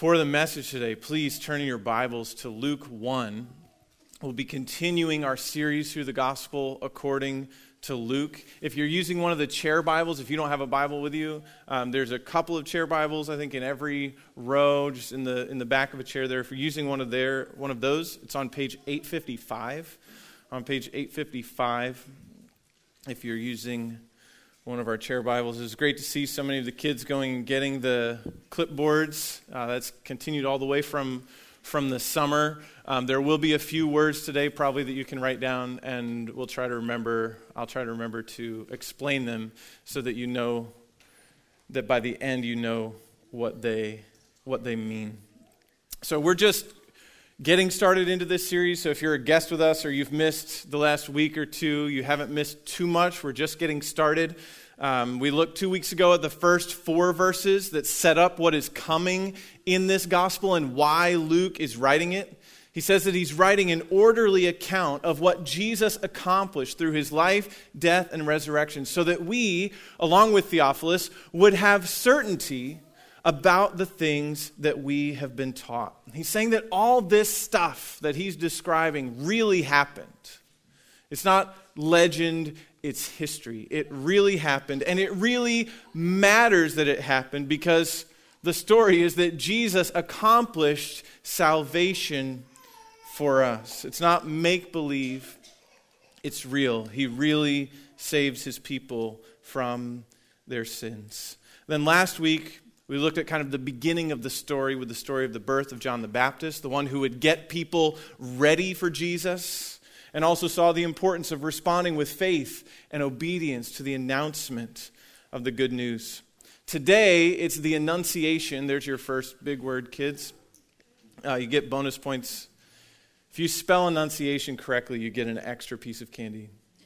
For the message today, please turn in your Bibles to Luke 1. We'll be continuing our series through the gospel according to Luke. If you're using one of the chair Bibles, if you don't have a Bible with you, there's a couple of chair Bibles, I think, in every row, just in the back of a chair there. If you're using one of those, it's on page 855. On page 855, if you're using one of our chair Bibles. It's great to see so many of the kids going and getting the clipboards. That's continued all the way from the summer. There will be a few words today probably that you can write down, and I'll try to remember to explain them so that you know that by the end you know what they mean. So we're just getting started into this series. So if you're a guest with us or you've missed the last week or two, you haven't missed too much. We're just getting started. We looked 2 weeks ago at the first 4 verses that set up what is coming in this gospel and why Luke is writing it. He says that he's writing an orderly account of what Jesus accomplished through his life, death, and resurrection so that we, along with Theophilus, would have certainty about the things that we have been taught. He's saying that all this stuff that he's describing really happened. It's not legend, it's history. It really happened, and it really matters that it happened because the story is that Jesus accomplished salvation for us. It's not make-believe, it's real. He really saves his people from their sins. Then last week, we looked at kind of the beginning of the story with the story of the birth of John the Baptist, the one who would get people ready for Jesus, and also saw the importance of responding with faith and obedience to the announcement of the good news. Today, it's the Annunciation. There's your first big word, kids. You get bonus points. If you spell Annunciation correctly, you get an extra piece of candy.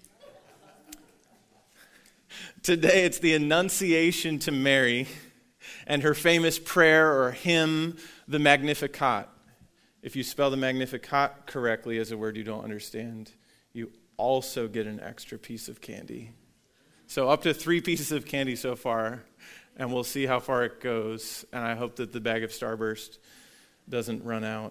Today, it's the Annunciation to Mary and her famous prayer or hymn, the Magnificat. If you spell the Magnificat correctly as a word you don't understand, you also get an extra piece of candy. So up to 3 pieces of candy so far, and we'll see how far it goes. And I hope that the bag of Starburst doesn't run out.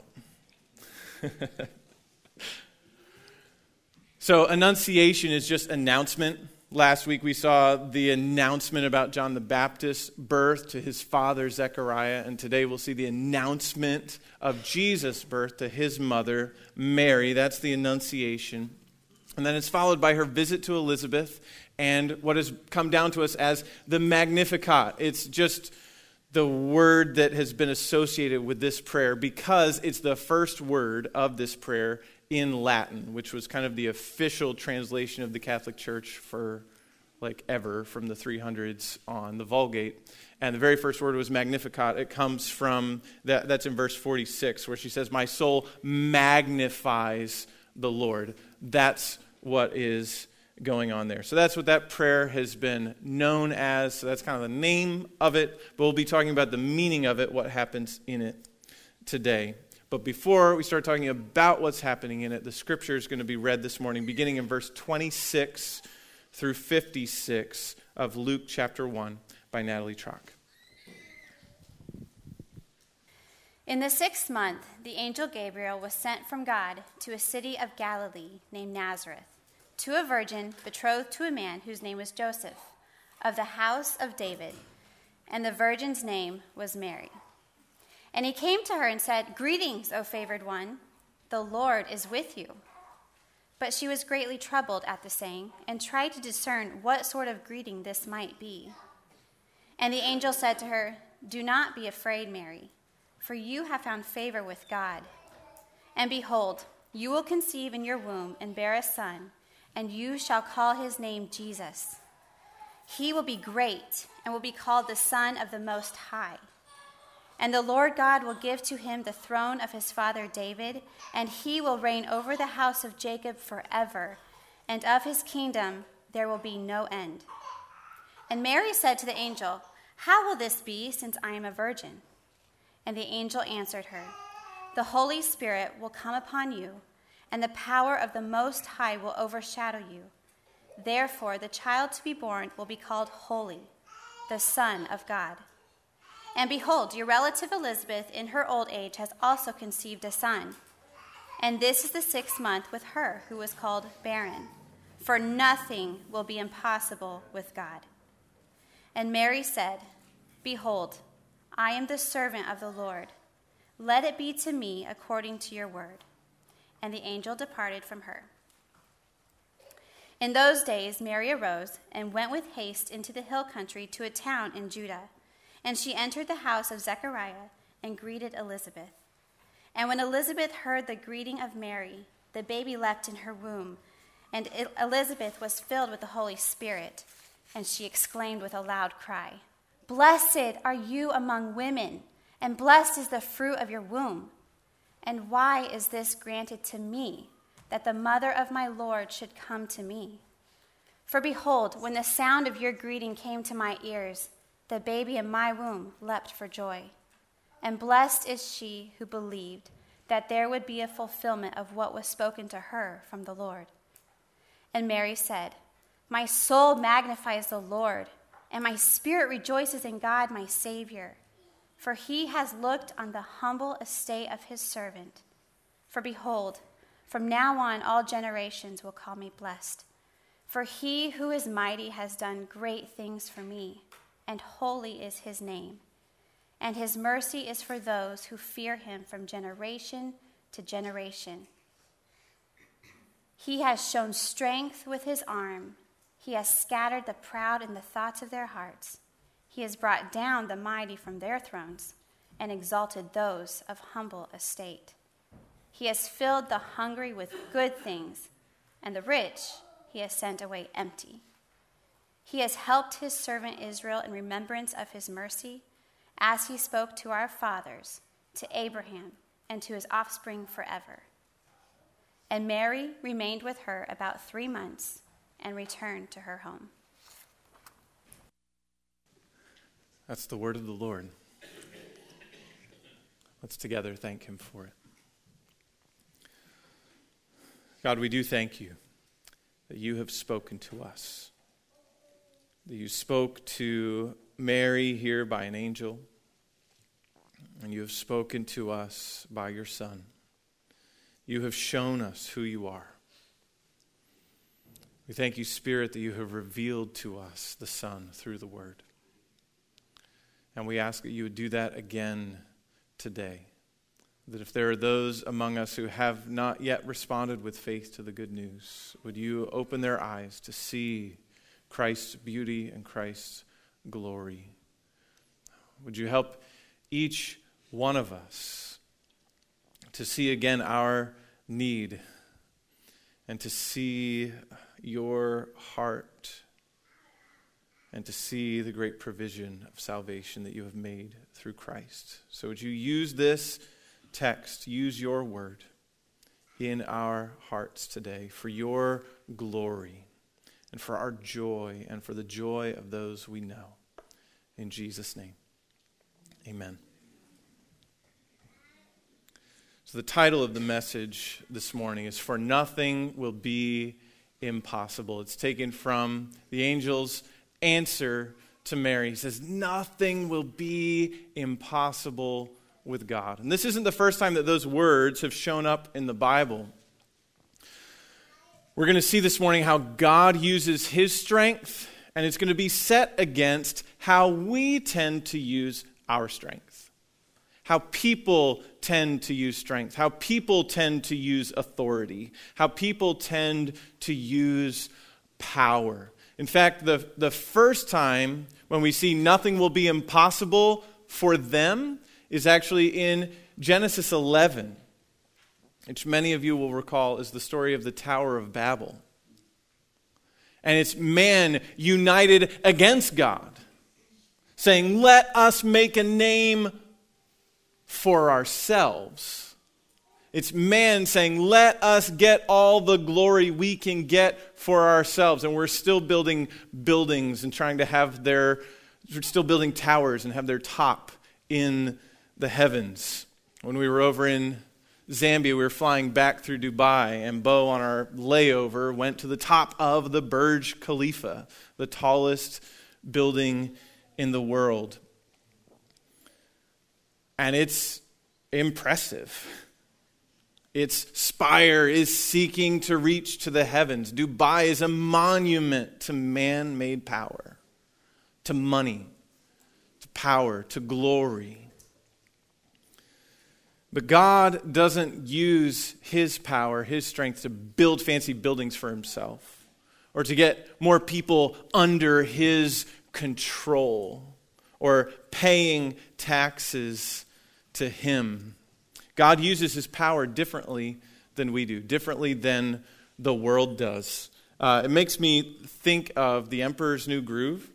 So Annunciation is just announcement. Last week we saw the announcement about John the Baptist's birth to his father Zechariah, and today we'll see the announcement of Jesus' birth to his mother Mary. That's the Annunciation. And then it's followed by her visit to Elizabeth and what has come down to us as the Magnificat. It's just the word that has been associated with this prayer because it's the first word of this prayer in Latin, which was kind of the official translation of the Catholic Church for ever from the 300s on the Vulgate. And the very first word was Magnificat. It comes from, that's in verse 46, where she says, "My soul magnifies the Lord." That's what is going on there. So that's what that prayer has been known as. So that's kind of the name of it. But we'll be talking about the meaning of it, what happens in it today. But before we start talking about what's happening in it, the scripture is going to be read this morning, beginning in verse 26 through 56 of Luke chapter 1 by Natalie Trock. In the 6th month, the angel Gabriel was sent from God to a city of Galilee named Nazareth, to a virgin betrothed to a man whose name was Joseph, of the house of David, and the virgin's name was Mary. And he came to her and said, "Greetings, O favored one, the Lord is with you." But she was greatly troubled at the saying and tried to discern what sort of greeting this might be. And the angel said to her, "Do not be afraid, Mary, for you have found favor with God. And behold, you will conceive in your womb and bear a son, and you shall call his name Jesus. He will be great and will be called the Son of the Most High. And the Lord God will give to him the throne of his father David, and he will reign over the house of Jacob forever, and of his kingdom there will be no end." And Mary said to the angel, "How will this be, since I am a virgin?" And the angel answered her, "The Holy Spirit will come upon you, and the power of the Most High will overshadow you. Therefore, the child to be born will be called Holy, the Son of God. And behold, your relative Elizabeth in her old age has also conceived a son. And this is the 6th month with her who was called barren. For nothing will be impossible with God. And Mary said, Behold, I am the servant of the Lord. Let it be to me according to your word. And the angel departed from her. In those days Mary arose and went with haste into the hill country to a town in Judah. And she entered the house of Zechariah and greeted Elizabeth. And when Elizabeth heard the greeting of Mary, the baby leapt in her womb, and Elizabeth was filled with the Holy Spirit. And she exclaimed with a loud cry, Blessed are you among women, and blessed is the fruit of your womb. And why is this granted to me, that the mother of my Lord should come to me? For behold, when the sound of your greeting came to my ears, the baby in my womb leapt for joy. And blessed is she who believed that there would be a fulfillment of what was spoken to her from the Lord. And Mary said, My soul magnifies the Lord, and my spirit rejoices in God my Savior. For he has looked on the humble estate of his servant. For behold, from now on all generations will call me blessed. For he who is mighty has done great things for me, and holy is his name. And his mercy is for those who fear him from generation to generation. He has shown strength with his arm. He has scattered the proud in the thoughts of their hearts. He has brought down the mighty from their thrones and exalted those of humble estate. He has filled the hungry with good things, and the rich he has sent away empty. He has helped his servant Israel in remembrance of his mercy, as he spoke to our fathers, to Abraham, and to his offspring forever. And Mary remained with her about 3 months and returned to her home. That's the word of the Lord. Let's together thank him for it. God, we do thank you that you have spoken to us, that you spoke to Mary here by an angel, and you have spoken to us by your Son. You have shown us who you are. We thank you, Spirit, that you have revealed to us the Son through the Word. And we ask that you would do that again today. That if there are those among us who have not yet responded with faith to the good news, would you open their eyes to see Christ's beauty and Christ's glory? Would you help each one of us to see again our need and to see your heart and to see the great provision of salvation that you have made through Christ. So would you use this text, use your word in our hearts today for your glory and for our joy and for the joy of those we know. In Jesus' name, amen. So the title of the message this morning is For Nothing Will Be Impossible. It's taken from the angel's answer to Mary. He says, nothing will be impossible with God. And this isn't the first time that those words have shown up in the Bible. We're going to see this morning how God uses his strength, and it's going to be set against how we tend to use our strength. How people tend to use strength. How people tend to use authority. How people tend to use power. In fact, the first time when we see nothing will be impossible for them is actually in Genesis 11, which many of you will recall is the story of the Tower of Babel. And it's man united against God, saying, let us make a name for ourselves. It's man saying, let us get all the glory we can get for ourselves. And we're still building buildings and trying to have we're still building towers and have their top in the heavens. When we were over in Zambia, we were flying back through Dubai, and Bo on our layover went to the top of the Burj Khalifa, the tallest building in the world. and it's impressive. Its spire is seeking to reach to the heavens. Dubai is a monument to man-made power, to money, to power, to glory. But God doesn't use his power, his strength to build fancy buildings for himself or to get more people under his control or paying taxes to him. God uses his power differently than we do, differently than the world does. It makes me think of The Emperor's New Groove.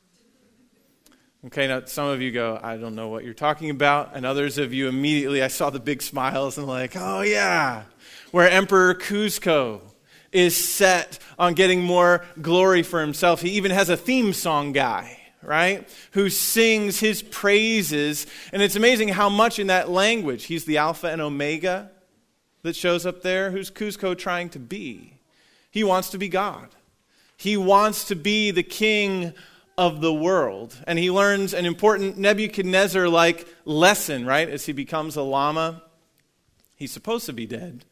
Okay, now some of you go, I don't know what you're talking about. And others of you immediately, I saw the big smiles and like, oh yeah. Where Emperor Kuzco is set on getting more glory for himself. He even has a theme song guy, right? Who sings his praises. And it's amazing how much in that language, he's the Alpha and Omega that shows up there. Who's Kuzco trying to be? He wants to be God. He wants to be the king of the world. And he learns an important Nebuchadnezzar-like lesson, right? As he becomes a llama. He's supposed to be dead.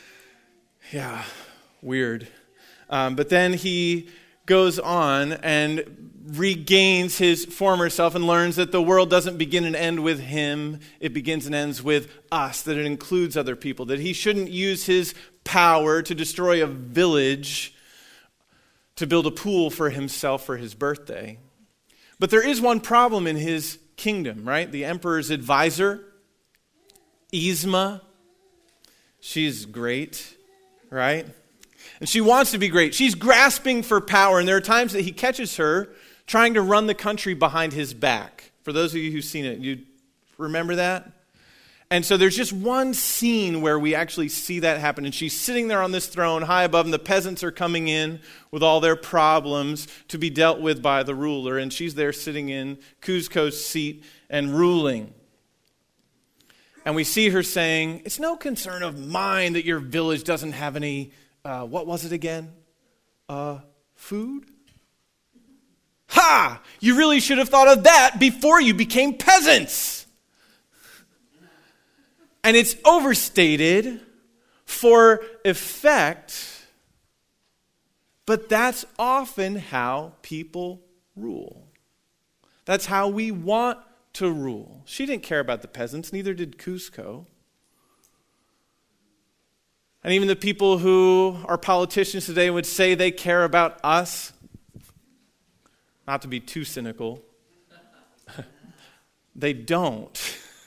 Yeah, weird. But then he goes on and regains his former self and learns that the world doesn't begin and end with him. It begins and ends with us, that it includes other people, that he shouldn't use his power to destroy a village to build a pool for himself for his birthday. But there is one problem in his kingdom, right? The emperor's advisor, Yzma, she's great, right? And she wants to be great. She's grasping for power, and there are times that he catches her trying to run the country behind his back. For those of you who've seen it, you remember that? And so there's just one scene where we actually see that happen. And she's sitting there on this throne high above, and the peasants are coming in with all their problems to be dealt with by the ruler. And she's there sitting in Kuzco's seat and ruling. And we see her saying, it's no concern of mine that your village doesn't have any, what was it again? Food? Ha! You really should have thought of that before you became peasants. And it's overstated for effect, but that's often how people rule. That's how we want to rule. She didn't care about the peasants, neither did Kuzco. And even the people who are politicians today would say they care about us. Not to be too cynical, they don't.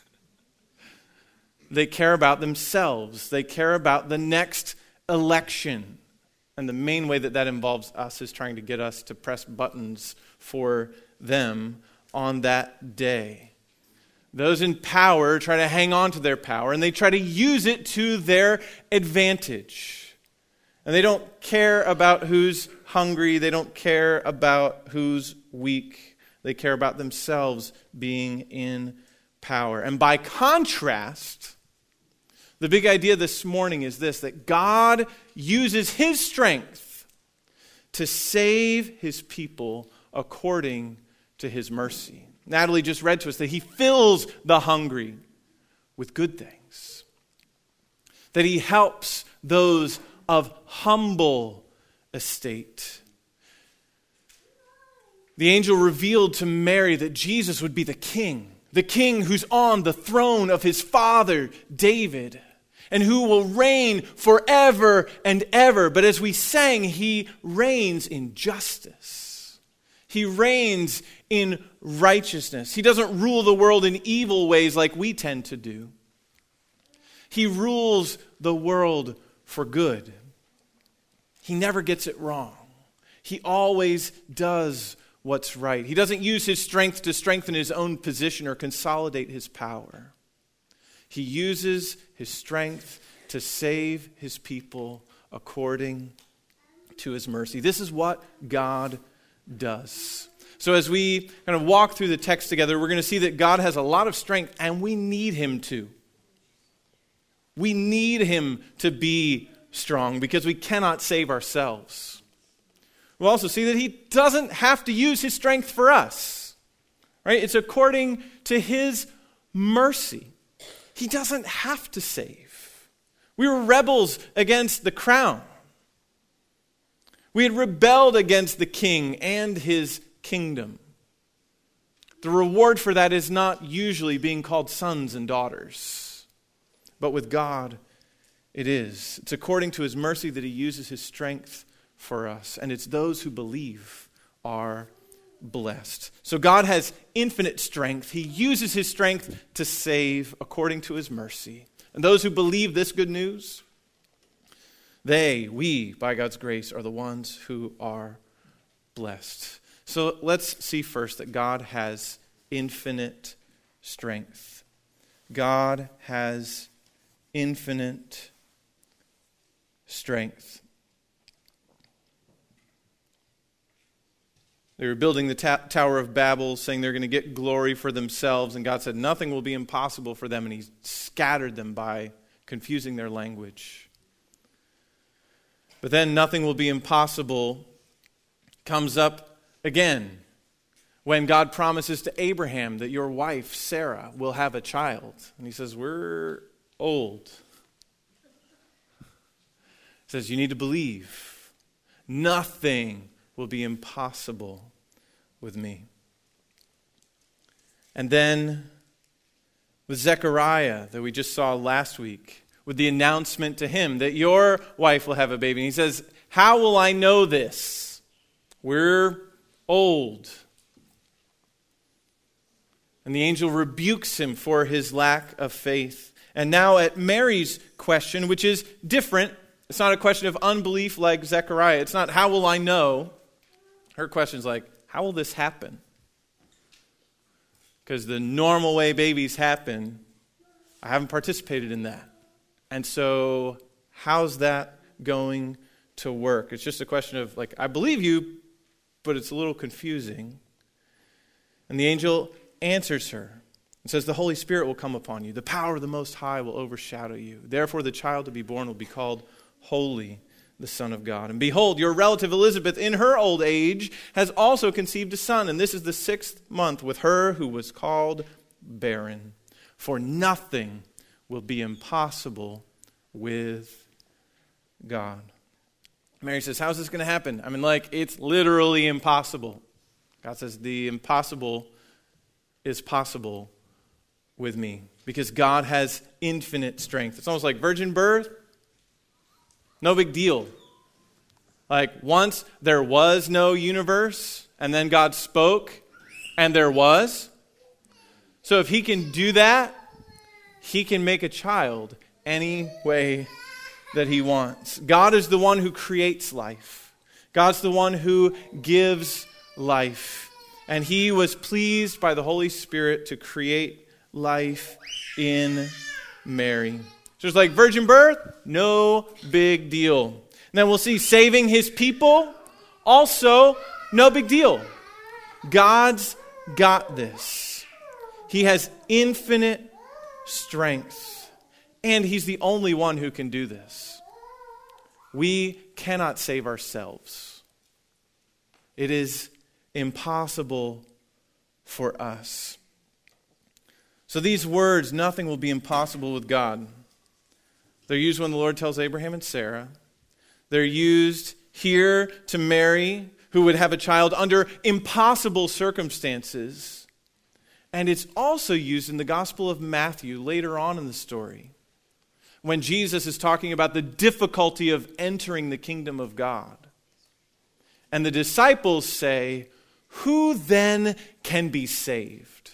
They care about themselves. They care about the next election. And the main way that involves us is trying to get us to press buttons for them on that day. Those in power try to hang on to their power, and they try to use it to their advantage. And they don't care about who's hungry. They don't care about who's weak. They care about themselves being in power. And by contrast, the big idea this morning is this, that God uses his strength to save his people according to his mercy. Natalie just read to us that he fills the hungry with good things, that he helps those of humble estate. The angel revealed to Mary that Jesus would be the king who's on the throne of his father David, and who will reign forever and ever. But as we sang, he reigns in justice. He reigns in righteousness. He doesn't rule the world in evil ways like we tend to do. He rules the world for good. He never gets it wrong. He always does what's right. He doesn't use his strength to strengthen his own position or consolidate his power. He uses his strength to save his people according to his mercy. This is what God does. So as we kind of walk through the text together, we're going to see that God has a lot of strength, and we need him to. We need him to be strong because we cannot save ourselves. We'll also see that he doesn't have to use his strength for us. Right? It's according to his mercy. He doesn't have to save. We were rebels against the crown. We had rebelled against the king and his kingdom. The reward for that is not usually being called sons and daughters. But with God, it is. It's according to his mercy that he uses his strength for us. And it's those who believe are blessed. So God has infinite strength. He uses his strength to save according to his mercy. And those who believe this good news, we, by God's grace, are the ones who are blessed. So let's see first that God has infinite strength. God has infinite strength. They were building the Tower of Babel, saying they're going to get glory for themselves, and God said nothing will be impossible for them, and he scattered them by confusing their language. But then nothing will be impossible comes up again when God promises to Abraham that your wife, Sarah, will have a child. And he says, we're old. He says, you need to believe. Nothing will be impossible with me. And then with Zechariah that we just saw last week, with the announcement to him that your wife will have a baby. And he says, how will I know this? We're old. And the angel rebukes him for his lack of faith. And now at Mary's question, which is different, it's not a question of unbelief like Zechariah. It's not, how will I know? Her question is like, how will this happen? Because the normal way babies happen, I haven't participated in that. And so, how's that going to work? It's just a question of, like, I believe you, but it's a little confusing. And the angel answers her and says, the Holy Spirit will come upon you. The power of the Most High will overshadow you. Therefore, the child to be born will be called Holy, the Son of God. And behold, your relative Elizabeth, in her old age, has also conceived a son. And this is the 6th month with her who was called barren. For nothing will be impossible with God. Mary says, how's this going to happen? I mean, it's literally impossible. God says, the impossible is possible with me because God has infinite strength. It's almost like virgin birth, no big deal. Like once there was no universe and then God spoke and there was. So if he can do that, he can make a child any way that he wants. God is the one who creates life. God's the one who gives life. And he was pleased by the Holy Spirit to create life in Mary. So it's like virgin birth, no big deal. And then we'll see saving his people, also no big deal. God's got this. He has infinite strength. And he's the only one who can do this. We cannot save ourselves. It is impossible for us. So these words, nothing will be impossible with God. They're used when the Lord tells Abraham and Sarah. They're used here to Mary, who would have a child under impossible circumstances. And it's also used in the Gospel of Matthew later on in the story, when Jesus is talking about the difficulty of entering the kingdom of God. And the disciples say, who then can be saved?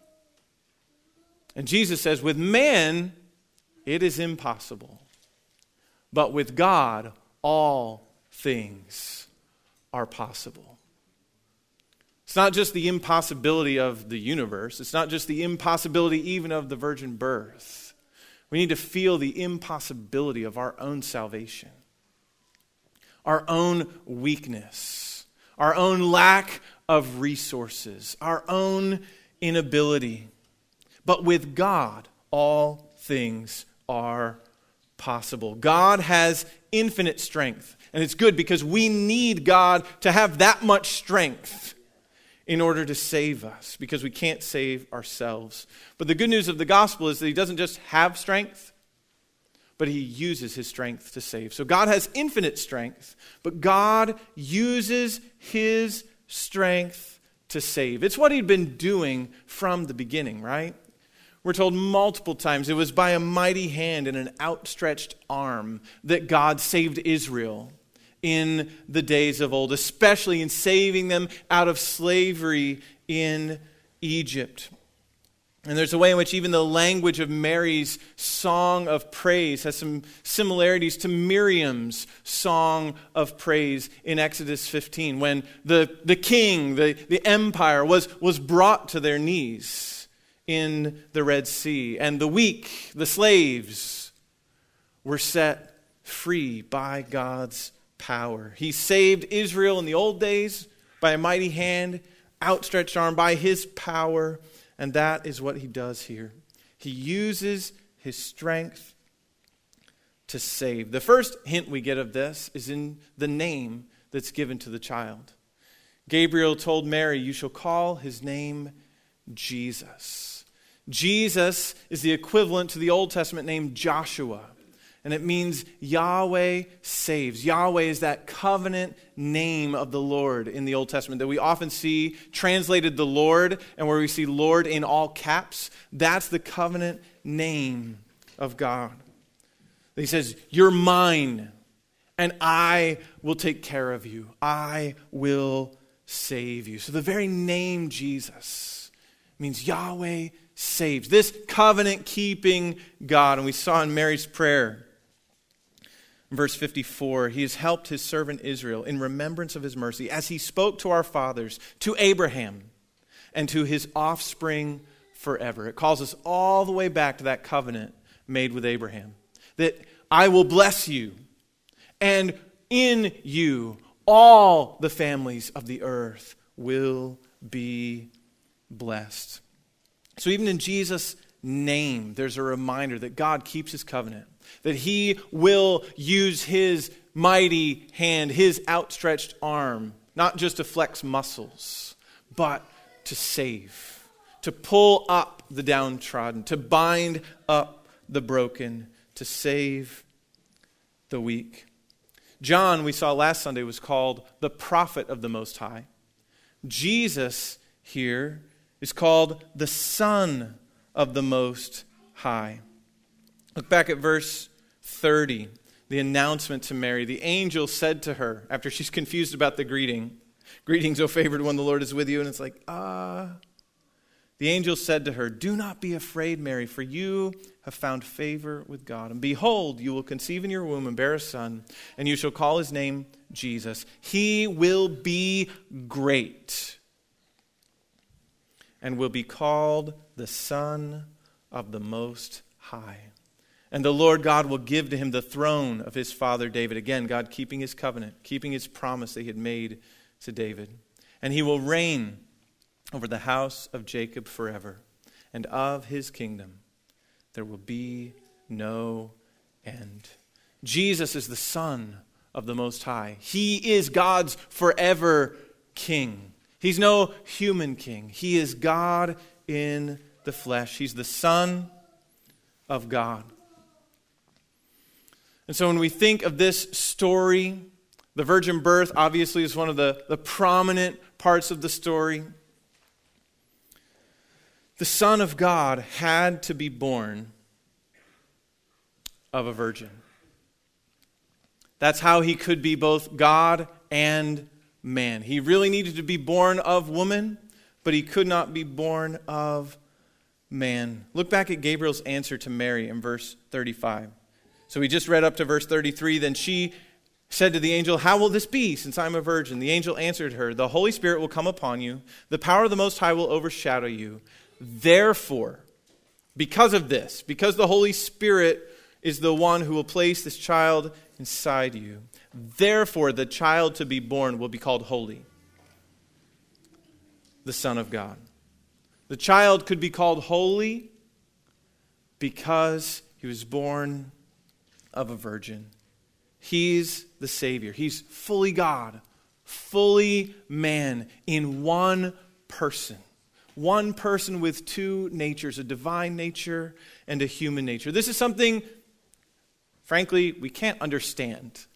And Jesus says, with man, it is impossible. But with God, all things are possible. It's not just the impossibility of the universe. It's not just the impossibility even of the virgin birth. We need to feel the impossibility of our own salvation, our own weakness, our own lack of resources, our own inability. But with God, all things are possible. God has infinite strength. And it's good because we need God to have that much strength in order to save us, because we can't save ourselves. But the good news of the gospel is that he doesn't just have strength, but he uses his strength to save. So God has infinite strength, but God uses his strength to save. It's what he'd been doing from the beginning, right? We're told multiple times it was by a mighty hand and an outstretched arm that God saved Israel in the days of old, especially in saving them out of slavery in Egypt. And there's a way in which even the language of Mary's song of praise has some similarities to Miriam's song of praise in Exodus 15, when the king, the empire, was brought to their knees in the Red Sea. And the weak, the slaves, were set free by God's power. He saved Israel in the old days by a mighty hand, outstretched arm, by his power. And that is what he does here. He uses his strength to save. The first hint we get of this is in the name that's given to the child. Gabriel told Mary, "You shall call his name Jesus." Jesus is the equivalent to the Old Testament name Joshua. And it means Yahweh saves. Yahweh is that covenant name of the Lord in the Old Testament that we often see translated the Lord, and where we see Lord in all caps. That's the covenant name of God. He says, "You're mine, and I will take care of you. I will save you." So the very name Jesus means Yahweh saves. This covenant-keeping God. And we saw in Mary's prayer, verse 54, he has helped his servant Israel in remembrance of his mercy, as he spoke to our fathers, to Abraham, and to his offspring forever. It calls us all the way back to that covenant made with Abraham, that I will bless you, and in you all the families of the earth will be blessed. So even in Jesus' name, there's a reminder that God keeps his covenant, that he will use his mighty hand, his outstretched arm, not just to flex muscles, but to save, to pull up the downtrodden, to bind up the broken, to save the weak. John, we saw last Sunday, was called the prophet of the Most High. Jesus here is called the Son of the Most High. Look back at verse 30, the announcement to Mary. The angel said to her, after she's confused about the greeting, "Greetings, O favored one, the Lord is with you." And it's like, The angel said to her, "Do not be afraid, Mary, for you have found favor with God. And behold, you will conceive in your womb and bear a son, and you shall call his name Jesus. He will be great and will be called the Son of the Most High. And the Lord God will give to him the throne of his father David." Again, God keeping his covenant, keeping his promise that he had made to David. "And he will reign over the house of Jacob forever, and of his kingdom there will be no end." Jesus is the Son of the Most High. He is God's forever King. He's no human king. He is God in the flesh. He's the Son of God. And so when we think of this story, the virgin birth obviously is one of the prominent parts of the story. The Son of God had to be born of a virgin. That's how he could be both God and man. He really needed to be born of woman, but he could not be born of man. Look back at Gabriel's answer to Mary in verse 35. So we just read up to verse 33. Then she said to the angel, "How will this be, since I'm a virgin?" The angel answered her, "The Holy Spirit will come upon you. The power of the Most High will overshadow you. Therefore," because of this, because the Holy Spirit is the one who will place this child inside you, therefore the child to be born will be called holy, the Son of God. The child could be called holy because he was born of a virgin. He's the Savior. He's fully God, fully man, in one person. One person with two natures, a divine nature and a human nature. This is something, frankly, we can't understand.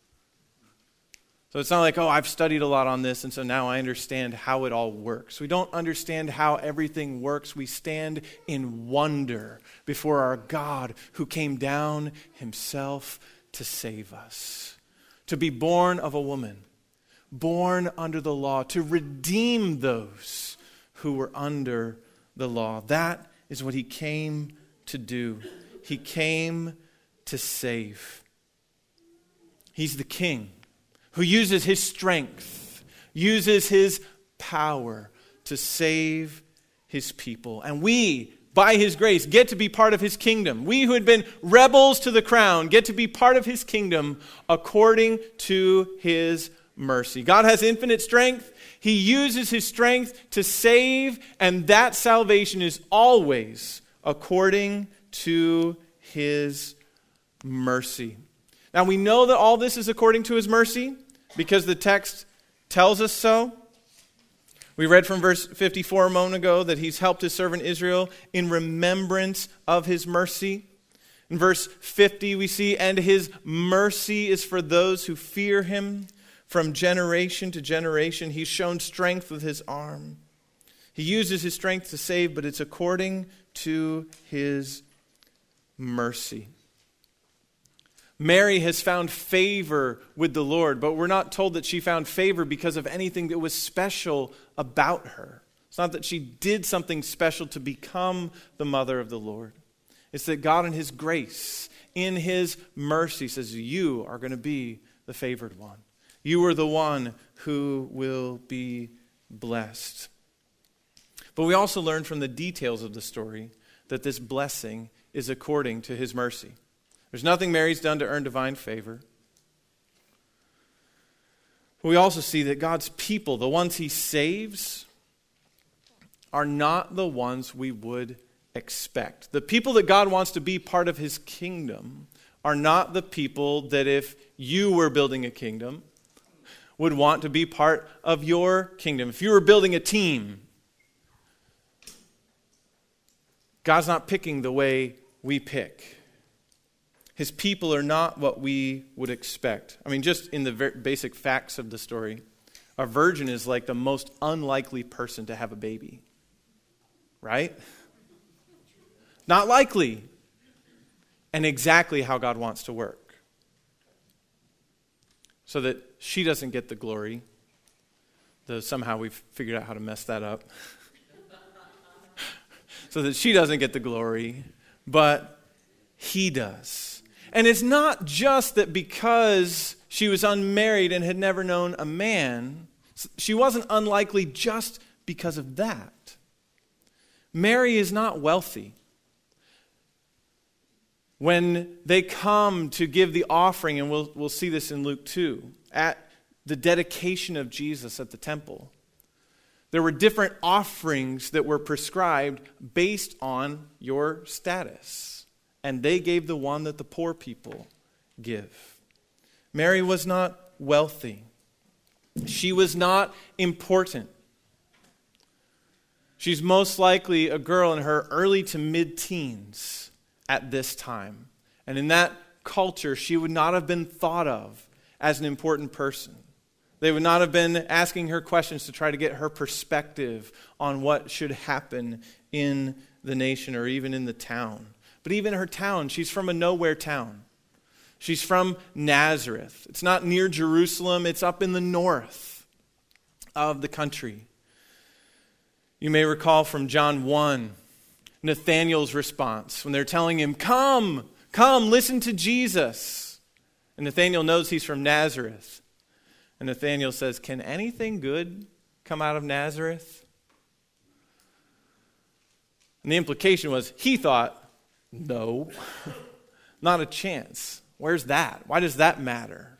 So it's not like, oh, I've studied a lot on this, and so now I understand how it all works. We don't understand how everything works. We stand in wonder before our God who came down himself to save us, to be born of a woman, born under the law, to redeem those who were under the law. That is what he came to do. He came to save. He's the king who uses his strength, uses his power to save his people. And we, by his grace, get to be part of his kingdom. We who had been rebels to the crown get to be part of his kingdom according to his mercy. God has infinite strength. He uses his strength to save, and that salvation is always according to his mercy. Now we know that all this is according to his mercy because the text tells us so. We read from verse 54 a moment ago that he's helped his servant Israel in remembrance of his mercy. In verse 50 we see, and his mercy is for those who fear him from generation to generation. He's shown strength with his arm. He uses his strength to save, but it's according to his mercy. Mary has found favor with the Lord, but we're not told that she found favor because of anything that was special about her. It's not that she did something special to become the mother of the Lord. It's that God in his grace, in his mercy, says, you are going to be the favored one. You are the one who will be blessed. But we also learn from the details of the story that this blessing is according to his mercy. There's nothing Mary's done to earn divine favor. We also see that God's people, the ones he saves, are not the ones we would expect. The people that God wants to be part of his kingdom are not the people that if you were building a kingdom would want to be part of your kingdom. If you were building a team, God's not picking the way we pick. His people are not what we would expect. I mean, just in the very basic facts of the story, a virgin is like the most unlikely person to have a baby. Right? Not likely. And exactly how God wants to work. So that she doesn't get the glory, though somehow we've figured out how to mess that up. So that she doesn't get the glory, but he does. And it's not just that because she was unmarried and had never known a man, she wasn't unlikely just because of that. Mary is not wealthy. When they come to give the offering, and we'll see this in Luke 2, at the dedication of Jesus at the temple, there were different offerings that were prescribed based on your status. And they gave the one that the poor people give. Mary was not wealthy. She was not important. She's most likely a girl in her early to mid-teens at this time. And in that culture, she would not have been thought of as an important person. They would not have been asking her questions to try to get her perspective on what should happen in the nation or even in the town. But even her town, she's from a nowhere town. She's from Nazareth. It's not near Jerusalem, it's up in the north of the country. You may recall from John 1, Nathanael's response when they're telling him, come, listen to Jesus. And Nathanael knows he's from Nazareth. And Nathanael says, can anything good come out of Nazareth? And the implication was, he thought, no, not a chance. Where's that? Why does that matter?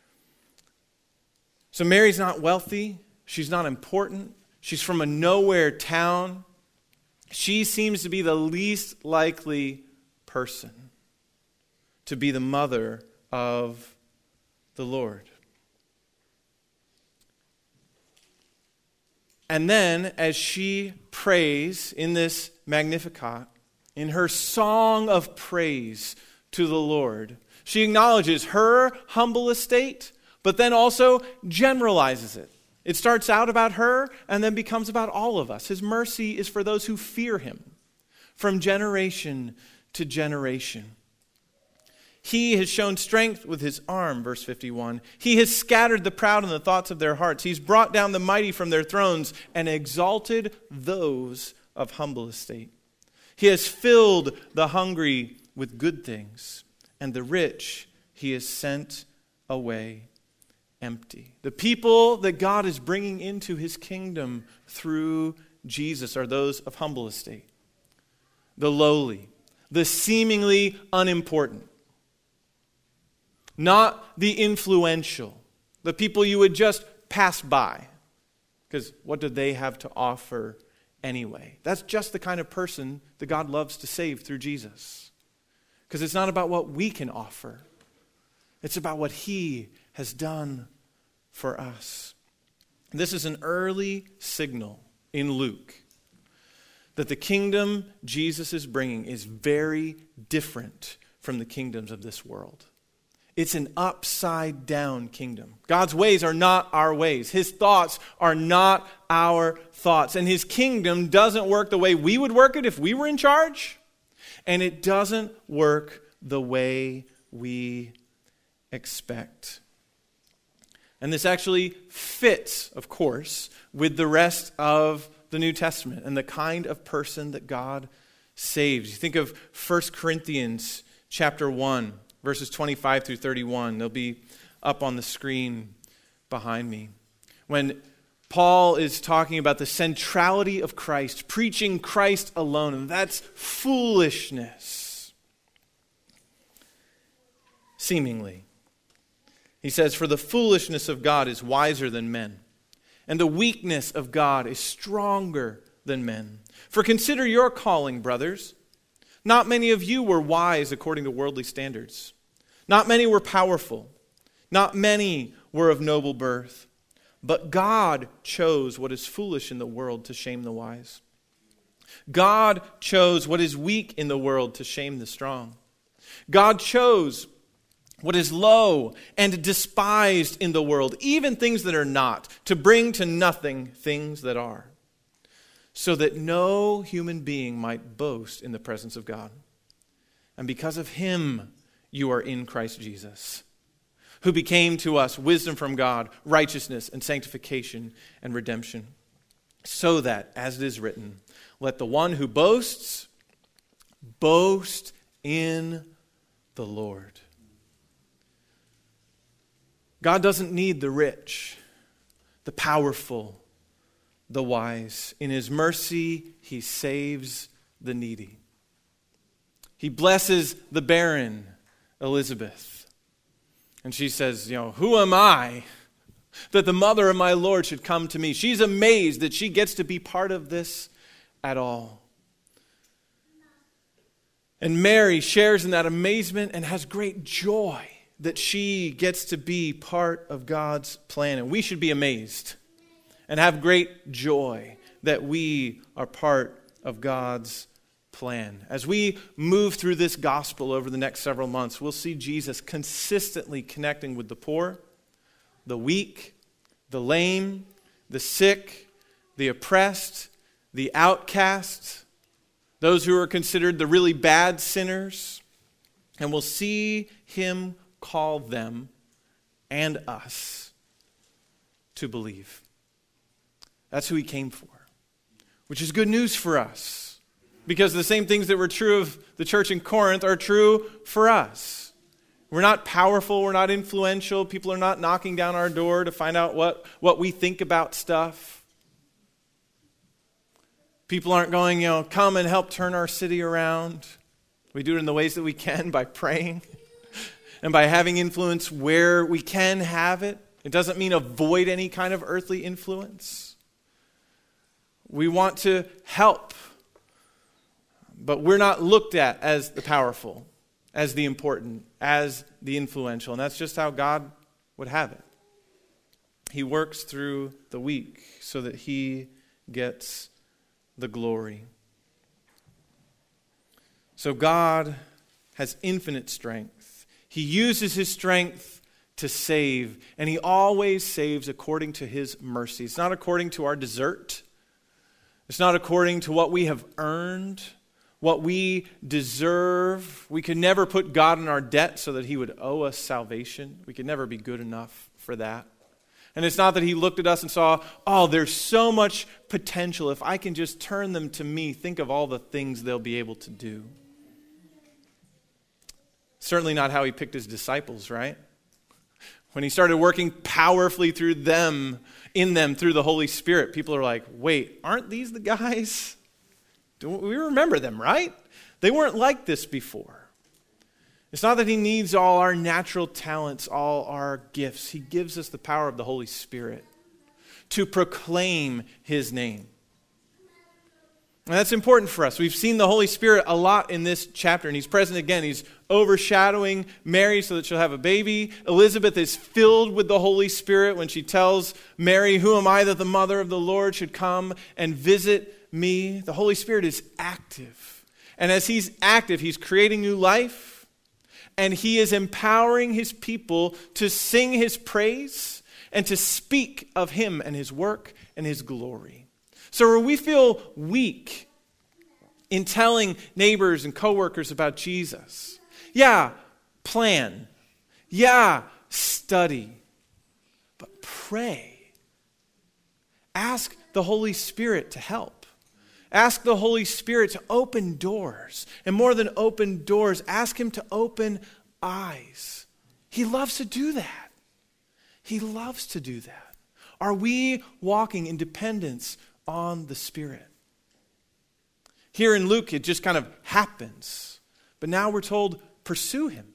So Mary's not wealthy. She's not important. She's from a nowhere town. She seems to be the least likely person to be the mother of the Lord. And then as she prays in this Magnificat, in her song of praise to the Lord, she acknowledges her humble estate, but then also generalizes it. It starts out about her and then becomes about all of us. His mercy is for those who fear him from generation to generation. He has shown strength with his arm, verse 51. He has scattered the proud in the thoughts of their hearts. He's brought down the mighty from their thrones and exalted those of humble estate. He has filled the hungry with good things, and the rich he has sent away empty. The people that God is bringing into his kingdom through Jesus are those of humble estate, the lowly, the seemingly unimportant, not the influential, the people you would just pass by, because what do they have to offer anyway? That's just the kind of person that God loves to save through Jesus. Because it's not about what we can offer. It's about what he has done for us. This is an early signal in Luke that the kingdom Jesus is bringing is very different from the kingdoms of this world. It's an upside down kingdom. God's ways are not our ways. His thoughts are not our thoughts. And his kingdom doesn't work the way we would work it if we were in charge. And it doesn't work the way we expect. And this actually fits, of course, with the rest of the New Testament and the kind of person that God saves. You think of 1 Corinthians chapter 1, verses 25 through 31. They'll be up on the screen behind me. When Paul is talking about the centrality of Christ, preaching Christ alone, and that's foolishness, seemingly. He says, "For the foolishness of God is wiser than men, and the weakness of God is stronger than men. For consider your calling, brothers. Not many of you were wise according to worldly standards. Not many were powerful. Not many were of noble birth. But God chose what is foolish in the world to shame the wise. God chose what is weak in the world to shame the strong. God chose what is low and despised in the world, even things that are not, to bring to nothing things that are, so that no human being might boast in the presence of God. And because of him, you are in Christ Jesus, who became to us wisdom from God, righteousness and sanctification and redemption, so that, as it is written, let the one who boasts, boast in the Lord." God doesn't need the rich, the powerful, the wise. In his mercy, he saves the needy. He blesses the barren, Elizabeth. And she says, who am I that the mother of my Lord should come to me? She's amazed that she gets to be part of this at all. And Mary shares in that amazement and has great joy that she gets to be part of God's plan. And we should be amazed and have great joy that we are part of God's plan. As we move through this gospel over the next several months, we'll see Jesus consistently connecting with the poor, the weak, the lame, the sick, the oppressed, the outcast, those who are considered the really bad sinners. And we'll see him call them and us to believe. That's who he came for, which is good news for us, because the same things that were true of the church in Corinth are true for us. We're not powerful, we're not influential, people are not knocking down our door to find out what we think about stuff. People aren't going, come and help turn our city around. We do it in the ways that we can by praying and by having influence where we can have it. It doesn't mean avoid any kind of earthly influence. We want to help, but we're not looked at as the powerful, as the important, as the influential. And that's just how God would have it. He works through the weak so that he gets the glory. So God has infinite strength. He uses his strength to save, and he always saves according to his mercy. It's not according to our desert. It's not according to what we have earned, what we deserve. We could never put God in our debt so that he would owe us salvation. We could never be good enough for that. And it's not that he looked at us and saw, oh, there's so much potential. If I can just turn them to me, think of all the things they'll be able to do. Certainly not how he picked his disciples, right? When he started working powerfully through them, in them, through the Holy Spirit, people are like, wait, aren't these the guys? We remember them, right? They weren't like this before. It's not that he needs all our natural talents, all our gifts. He gives us the power of the Holy Spirit to proclaim his name. And that's important for us. We've seen the Holy Spirit a lot in this chapter, and he's present again. He's overshadowing Mary so that she'll have a baby. Elizabeth is filled with the Holy Spirit when she tells Mary, who am I that the mother of the Lord should come and visit me? The Holy Spirit is active. And as he's active, he's creating new life, and he is empowering his people to sing his praise and to speak of him and his work and his glory. So where we feel weak in telling neighbors and coworkers about Jesus, yeah, plan. Yeah, study. But pray. Ask the Holy Spirit to help. Ask the Holy Spirit to open doors. And more than open doors, ask him to open eyes. He loves to do that. He loves to do that. Are we walking in dependence on the Spirit? Here in Luke, it just kind of happens. But now we're told, pursue him.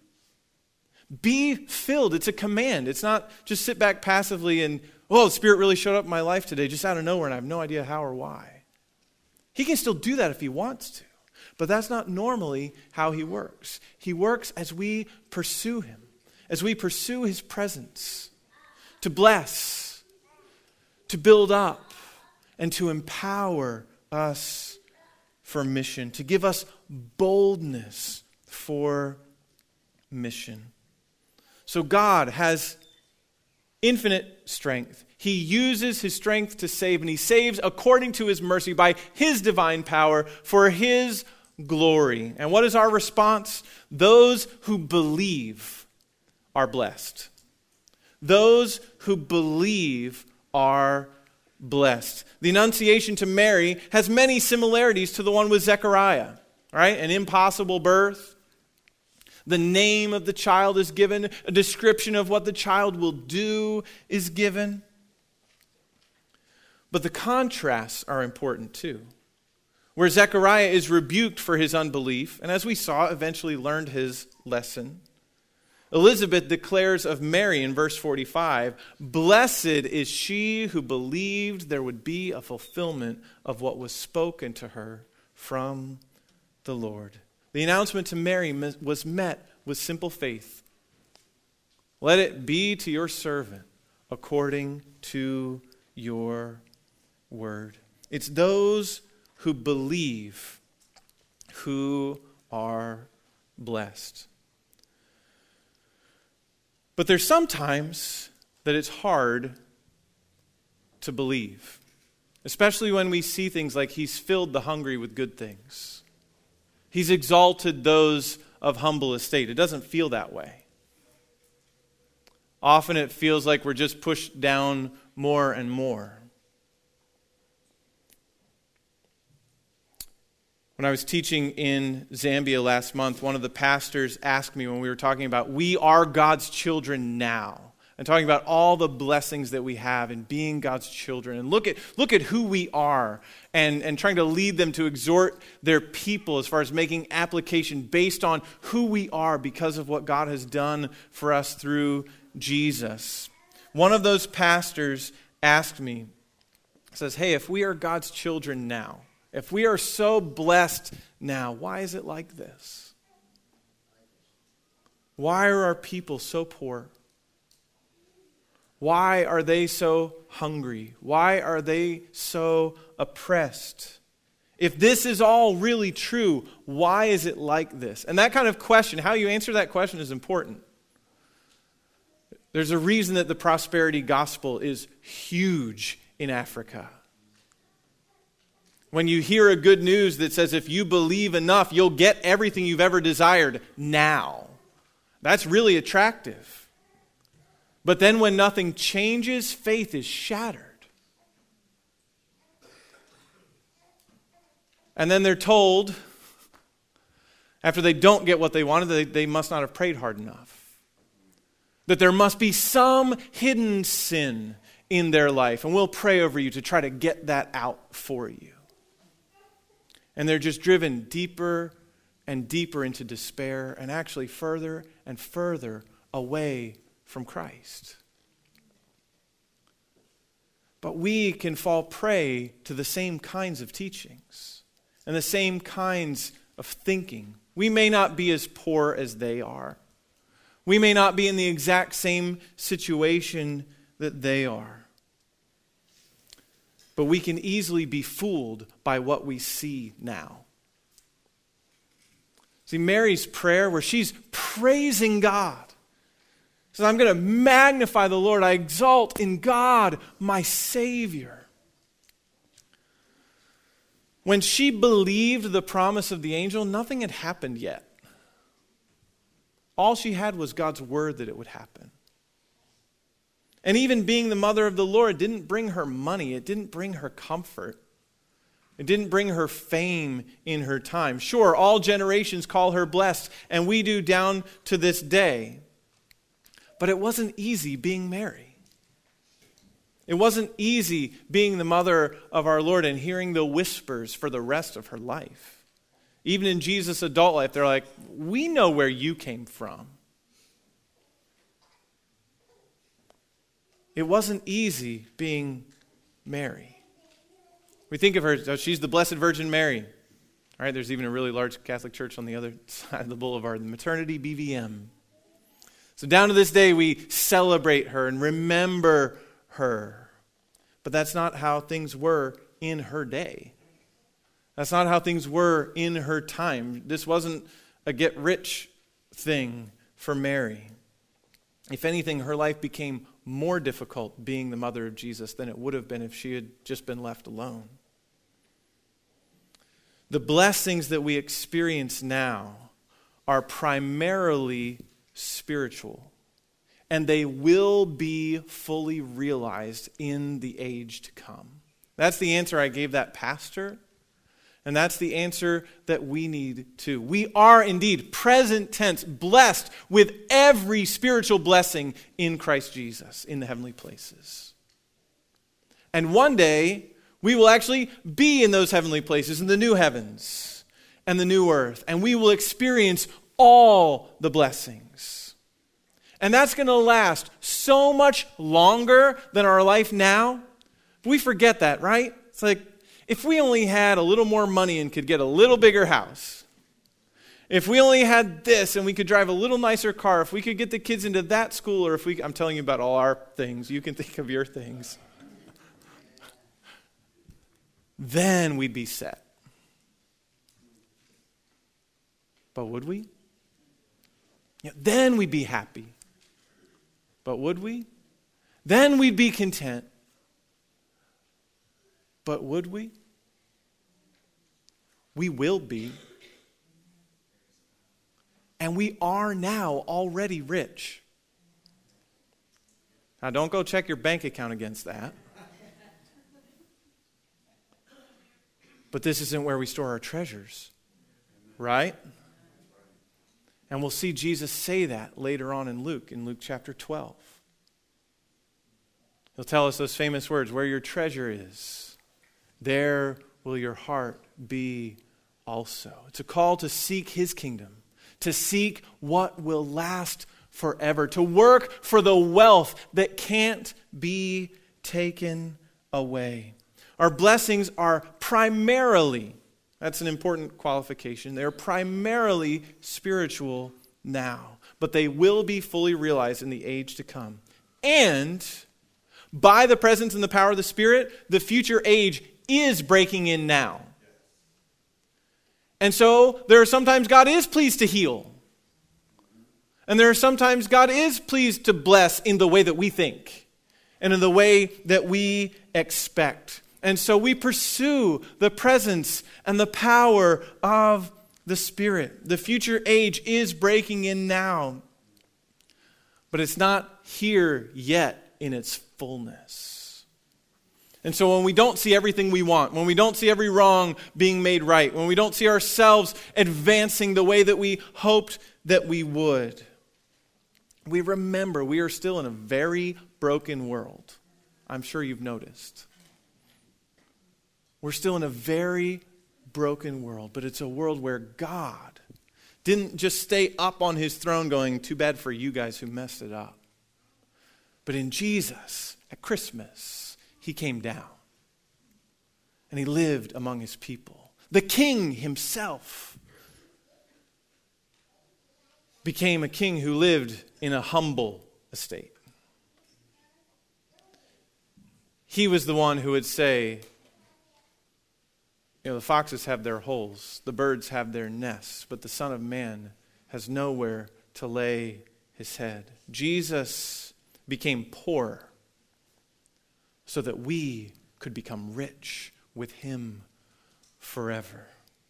Be filled. It's a command. It's not just sit back passively and, oh, the Spirit really showed up in my life today just out of nowhere and I have no idea how or why. He can still do that if he wants to. But that's not normally how he works. He works as we pursue him, as we pursue his presence, to bless, to build up, and to empower us for mission, to give us boldness for mission. So God has infinite strength. He uses his strength to save, and he saves according to his mercy by his divine power for his glory. And what is our response? Those who believe are blessed. Those who believe are blessed. The Annunciation to Mary has many similarities to the one with Zechariah, right? An impossible birth. The name of the child is given. A description of what the child will do is given. But the contrasts are important too. Where Zechariah is rebuked for his unbelief, and as we saw, eventually learned his lesson. Elizabeth declares of Mary in verse 45, "Blessed is she who believed there would be a fulfillment of what was spoken to her from the Lord." The announcement to Mary was met with simple faith. Let it be to your servant according to your word. It's those who believe who are blessed. But there's sometimes that it's hard to believe, especially when we see things like he's filled the hungry with good things. He's exalted those of humble estate. It doesn't feel that way. Often it feels like we're just pushed down more and more. When I was teaching in Zambia last month, one of the pastors asked me when we were talking about we are God's children now, and talking about all the blessings that we have in being God's children, and look at who we are, and trying to lead them to exhort their people as far as making application based on who we are because of what God has done for us through Jesus. One of those pastors asked me, says, hey, if we are God's children now, if we are so blessed now, why is it like this? Why are our people so poor? Why are they so hungry? Why are they so oppressed? If this is all really true, why is it like this? And that kind of question, how you answer that question is important. There's a reason that the prosperity gospel is huge in Africa. When you hear a good news that says if you believe enough, you'll get everything you've ever desired now. That's really attractive. But then when nothing changes, faith is shattered. And then they're told, after they don't get what they wanted, they must not have prayed hard enough. That there must be some hidden sin in their life. And we'll pray over you to try to get that out for you. And they're just driven deeper and deeper into despair and actually further and further away from Christ. But we can fall prey to the same kinds of teachings and the same kinds of thinking. We may not be as poor as they are. We may not be in the exact same situation that they are. But we can easily be fooled by what we see now. See, Mary's prayer where she's praising God. Says, I'm going to magnify the Lord. I exalt in God, my Savior. When she believed the promise of the angel, nothing had happened yet. All she had was God's word that it would happen. And even being the mother of the Lord didn't bring her money. It didn't bring her comfort. It didn't bring her fame in her time. Sure, all generations call her blessed, and we do down to this day. But it wasn't easy being Mary. It wasn't easy being the mother of our Lord and hearing the whispers for the rest of her life. Even in Jesus' adult life, they're like, we know where you came from. It wasn't easy being Mary. We think of her, oh, she's the Blessed Virgin Mary. All right, there's even a really large Catholic church on the other side of the boulevard, the Maternity BVM. So down to this day, we celebrate her and remember her. But that's not how things were in her day. That's not how things were in her time. This wasn't a get-rich thing for Mary. If anything, her life became more difficult being the mother of Jesus than it would have been if she had just been left alone. The blessings that we experience now are primarily spiritual, and they will be fully realized in the age to come. That's the answer I gave that pastor, and that's the answer that we need too. We are indeed, present tense, blessed with every spiritual blessing in Christ Jesus in the heavenly places. And one day, we will actually be in those heavenly places, in the new heavens and the new earth, and we will experience all the blessings. And that's going to last so much longer than our life now. We forget that, right? It's like, if we only had a little more money and could get a little bigger house, if we only had this and we could drive a little nicer car, if we could get the kids into that school, or if we, I'm telling you about all our things, you can think of your things, then we'd be set. But would we? Yeah, then we'd be happy. But would we? Then we'd be content. But would we? We will be. And we are now already rich. Now, don't go check your bank account against that. But this isn't where we store our treasures, right? And we'll see Jesus say that later on in Luke chapter 12. He'll tell us those famous words, where your treasure is, there will your heart be also. It's a call to seek his kingdom, to seek what will last forever, to work for the wealth that can't be taken away. Our blessings are primarily, that's an important qualification, they're primarily spiritual now, but they will be fully realized in the age to come. And by the presence and the power of the Spirit, the future age is breaking in now. And so there are sometimes God is pleased to heal. And there are sometimes God is pleased to bless in the way that we think and in the way that we expect. And so we pursue the presence and the power of the Spirit. The future age is breaking in now, but it's not here yet in its fullness. And so when we don't see everything we want, when we don't see every wrong being made right, when we don't see ourselves advancing the way that we hoped that we would, we remember we are still in a very broken world. I'm sure you've noticed. We're still in a very broken world, but it's a world where God didn't just stay up on his throne going, too bad for you guys who messed it up. But in Jesus, at Christmas, he came down and he lived among his people. The King himself became a king who lived in a humble estate. He was the one who would say, the foxes have their holes, the birds have their nests, but the Son of Man has nowhere to lay his head. Jesus became poor so that we could become rich with him forever.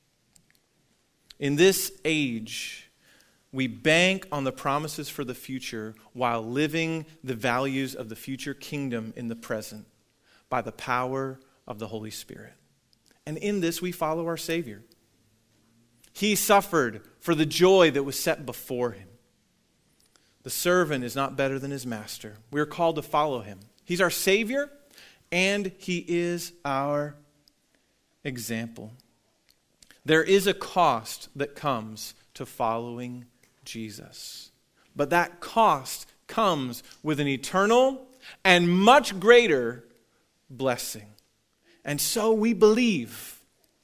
In this age, we bank on the promises for the future while living the values of the future kingdom in the present by the power of the Holy Spirit. And in this, we follow our Savior. He suffered for the joy that was set before him. The servant is not better than his master. We are called to follow him. He's our Savior, and he is our example. There is a cost that comes to following Jesus. But that cost comes with an eternal and much greater blessing. And so we believe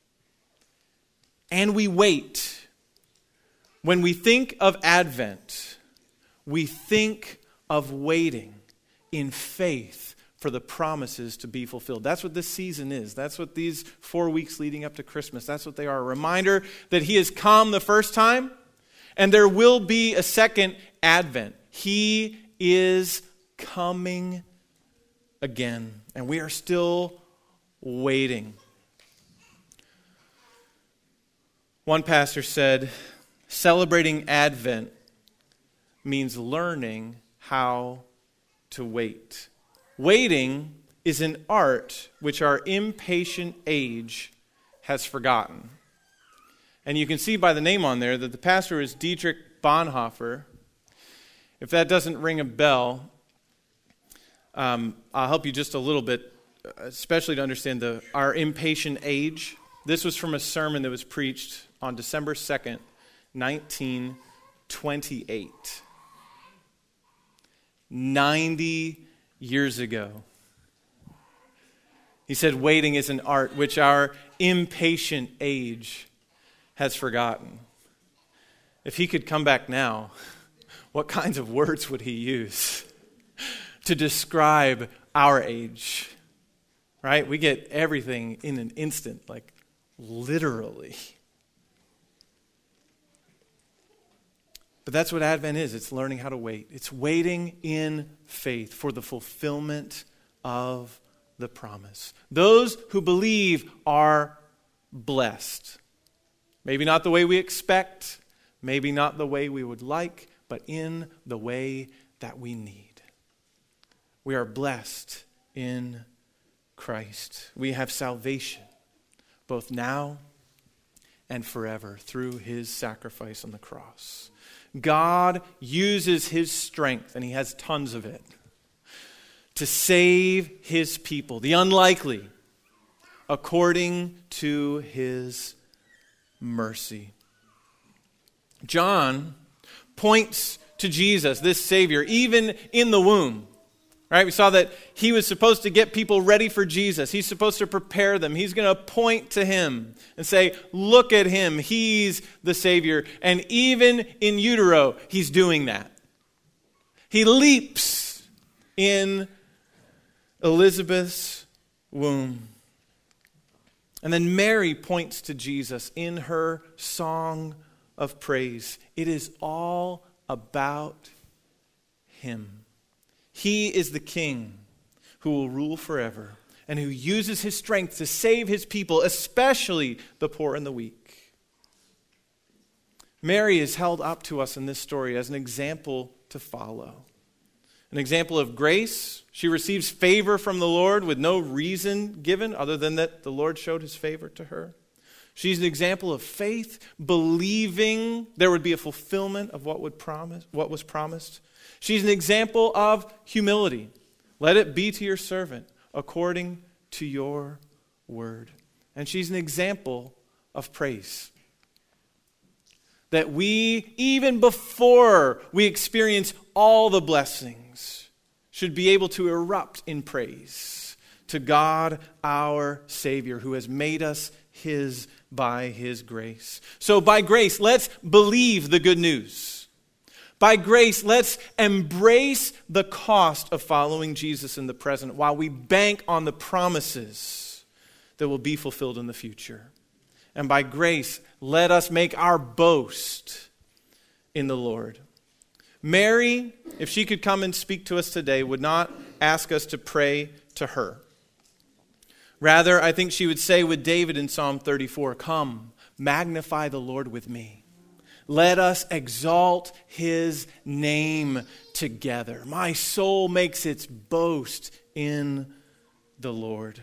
and we wait. When we think of Advent, we think of waiting in faith for the promises to be fulfilled. That's what this season is. That's what these 4 weeks leading up to Christmas, that's what they are. A reminder that he has come the first time, and there will be a second Advent. He is coming again, and we are still waiting. One pastor said, celebrating Advent means learning how to wait. Waiting is an art which our impatient age has forgotten. And you can see by the name on there that the pastor is Dietrich Bonhoeffer. If that doesn't ring a bell, I'll help you just a little bit, especially to understand our impatient age. This was from a sermon that was preached on December 2nd, 1928. 90 years ago. He said, waiting is an art which our impatient age has forgotten. If he could come back now, what kinds of words would he use to describe our age? Right? We get everything in an instant, like literally. But that's what Advent is. It's learning how to wait. It's waiting in faith for the fulfillment of the promise. Those who believe are blessed. Maybe not the way we expect, maybe not the way we would like, but in the way that we need. We are blessed in Christ. We have salvation, both now and forever, through his sacrifice on the cross. God uses his strength, and he has tons of it, to save his people, the unlikely, according to his mercy. John points to Jesus, this Savior, even in the womb. Right? We saw that he was supposed to get people ready for Jesus. He's supposed to prepare them. He's going to point to him and say, look at him. He's the Savior. And even in utero, he's doing that. He leaps in Elizabeth's womb. And then Mary points to Jesus in her song of praise. It is all about him. He is the king who will rule forever and who uses his strength to save his people, especially the poor and the weak. Mary is held up to us in this story as an example to follow. An example of grace. She receives favor from the Lord with no reason given other than that the Lord showed his favor to her. She's an example of faith, believing there would be a fulfillment of what was promised. She's an example of humility. Let it be to your servant according to your word. And she's an example of praise. That we, even before we experience all the blessings, should be able to erupt in praise to God, our Savior, who has made us his by his grace. So by grace, let's believe the good news. By grace, let's embrace the cost of following Jesus in the present while we bank on the promises that will be fulfilled in the future. And by grace, let us make our boast in the Lord. Mary, if she could come and speak to us today, would not ask us to pray to her. Rather, I think she would say with David in Psalm 34, "Come, magnify the Lord with me. Let us exalt his name together. My soul makes its boast in the Lord."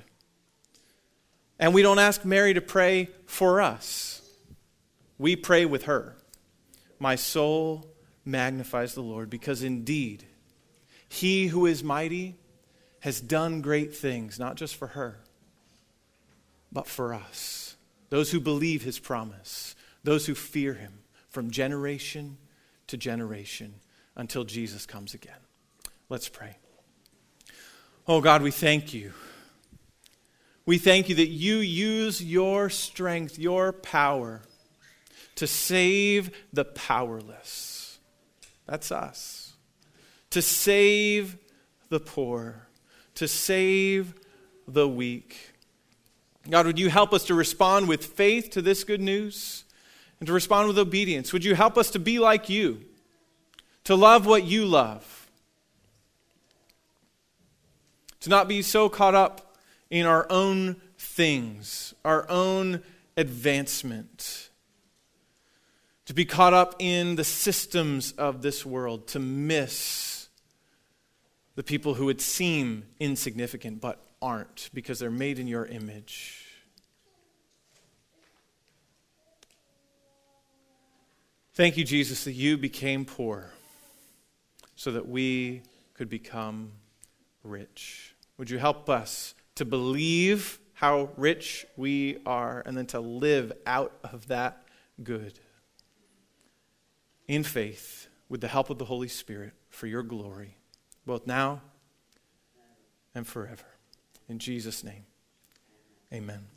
And we don't ask Mary to pray for us. We pray with her. My soul magnifies the Lord, because indeed, he who is mighty has done great things, not just for her, but for us. Those who believe his promise, those who fear him from generation to generation until Jesus comes again. Let's pray. Oh God, we thank you. We thank you that you use your strength, your power, to save the powerless. That's us. To save the poor. To save the weak. God, would you help us to respond with faith to this good news and to respond with obedience? Would you help us to be like you, to love what you love, to not be so caught up in our own things, our own advancement, to be caught up in the systems of this world, to miss the people who would seem insignificant but aren't because they're made in your image. Thank you, Jesus, that you became poor so that we could become rich. Would you help us to believe how rich we are and then to live out of that good in faith with the help of the Holy Spirit for your glory, both now and forever. In Jesus' name, amen.